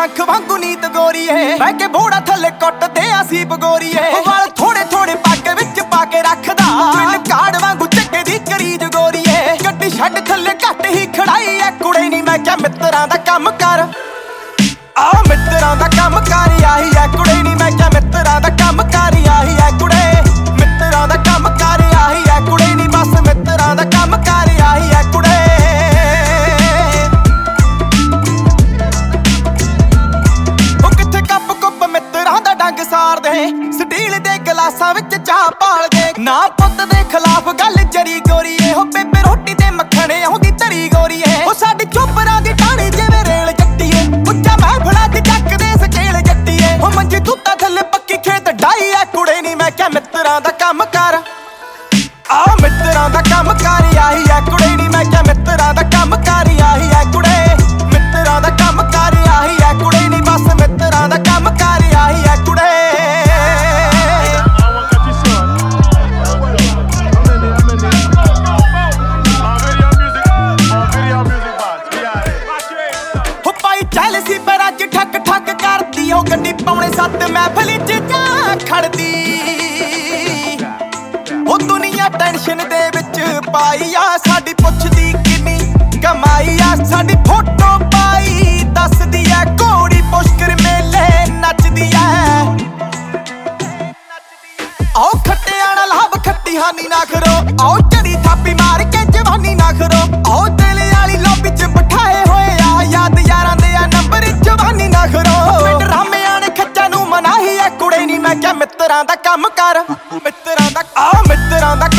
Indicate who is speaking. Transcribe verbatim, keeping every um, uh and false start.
Speaker 1: ਸ਼ੰਖ ਵਾਂਗੂ ਨੀਤ ਗੋਰੀਏ ਬਹਿ ਕੇ ਬੋੜਾ ਥੱਲੇ ਕੁੱਟਦੇ ਆ ਸੀਪ ਗੋਰੀਏ ਵਾਲ ਥੋੜੇ ਥੋੜੇ ਪੱਗ ਵਿੱਚ ਪਾ ਕੇ ਰੱਖਦਾ ਪਿੰਨ ਕਾੜ ਵਾਂਗੂ ਚੱਕੇ ਦੀ ਕਰੀਜ ਗੋਰੀਏ ਗੱਡੀ ਛੱਡ ਥੱਲੇ ਘੱਟ ਹੀ ਖੜਾਈ ਐ ਕੁੜੇ ਨੀ ਮੈਂ ਕਿਹਾ ਮਿੱਤਰਾਂ ਦਾ ਕੰਮ ਕਰ ਆ ਮਿੱਤਰਾਂ ਦਾ ਕੰਮ ਕਰ ਆਹੀ ਐ ਕੁੜੇ ਨੀ ਮੈਂ ਕਿਹਾ ਮਿੱਤਰਾਂ ਦਾ ਕੰਮ ਕਰ ਆਹੀ ਐ ਕੁੜੇ ਮਿੱਤਰਾਂ ਦਾ ਕੰਮ ਕਰ ਆਹੀ ਐ ਕੁੜੇ ਨੀ ਬਸ ਮਿੱਤਰਾਂ ਦਾ ਕੰਮ ਕਰ ਆਹੀ ਐ ਕੁੜੇ ਉਹ ਕਿੱਥੇ ਕੱਪ ਕੁੱਪ ਮਿੱਤਰਾਂ ਦਾ ਡੰਗ ਸਾਰਦੇ ਸਟੀਲ ਦੇ ਗਲਾਸਾਂ ਵਿੱਚ ਚਾਹ ਭਾਲਦੇ ਨਾ ਪੁੱਤ ਦੇ ਖਿਲਾਫ ਗੱਲ ਜਰੀ ਗੋਰੀਏ ਹੋ ਬੇਬੇ ਰੋਟੀ ਤੇ ਮੱਖਣ ਆਉਂਦੀ ਧਰੀ ਗੋਰੀਏ ਉਹ ਸਾਡੀ ਚੋਪਰਾਂ ਦੀ ਟਾਣੀ ਜਿਵੇਂ ਰੇਲ ਜੱਟੀਏ ਉੱਚਾ ਮਹਿਫਲਾਂ ਚ ਚੱਕਦੇ ਸਕੇਲ ਜੱਟੀਏ ਉਹ ਮੰਜੀ ਤੂਤਾ ਥੱਲੇ ਪੱਕੀ ਖੇਤ ਡਾਈ ਐ ਕੁੜੇ ਨੀ ਮੈਂ ਕਿਹਾ ਮਿੱਤਰਾਂ ਦਾ ਕੰਮ ਕਰ ਆ ਮਿੱਤਰਾਂ ਦਾ ਕੰਮ ਕਰ ਆਹੀ ਐ ਕੁੜੇ ਨੀ ਮੈਂ ਕਿਹਾ ਮਿੱਤਰਾਂ ਦਾ ਕੰਮ ਕਰ ਆਹੀ ਐ ਕੁੜੇ ਮਿੱਤਰਾਂ ਦਾ ਕੰਮ ਕਰ ਆਹੀ ਐ ਕੁੜੇ ਨੀ ਬਸ ਮਿੱਤਰਾਂ ਦਾ ਕੰਮ ਕਰ ਆਹੀ ਐ ਕੁੜੇ ਚੈਲਸੀ ਪਰ ਅੱਜ ਠੱਕ ਠੱਕ ਕਰਦੀ ਉਹ ਗੱਡੀ ਪੌਣੇ ਸੱਤ ਮਹਿਫਲ ਚ ਜਾ ਖੜਦੀ ਉਹ ਦੁਨੀਆ ਟੈਨਸ਼ਨ ਦੇ ਵਿੱਚ ਪਾਈ ਆ ਸਾਡੀ ਪੁੱਛਦੀ ਕਿੰਨੀ ਕਮਾਈ ਆ ਸਾਡੀ ਫੋਟੋ ਪਾਈ ਦੱਸਦੀ ਐ ਘੋੜੀ ਪੁਸ਼ਕਰ ਮੇਲੇ ਨੱਚਦੀ ਐ ਆਓ ਖੱਟਿਆਂ ਨਾਲ ਹੱਬ ਖੱਟੀ ਹਾਨੀ ਨਾ ਕਰੋ ਆਓ ਝੜੀ ਥਾਪੀ ਮਾਰ ਕੇ ਜਵਾਨੀ ਨਾ ਕਰੋ ਆਓ ਦਿਲ ਵਾਲੀ ਲੋਬੀ ਚ ਬਿਠਾਏ ਹੋਏ ਆ ਯਾਦ ਯਾਰਾਂ ਦੇ ਆ ਨੰਬਰ ਜਵਾਨੀ ਨਾ ਕਰੋ ਪਿੰਡ ਰਾਮਿਆਂ ਨੇ ਖੱਚਾਂ ਨੂੰ ਮਨਾਹੀ ਐ ਕੁੜੇ ਨੀ ਮੈਂ ਕਿਹਾ ਮਿੱਤਰਾਂ ਦਾ ਕੰਮ ਕਰ ਮਿੱਤਰਾਂ ਦਾ ਆ ਮਿੱਤਰਾਂ ਦਾ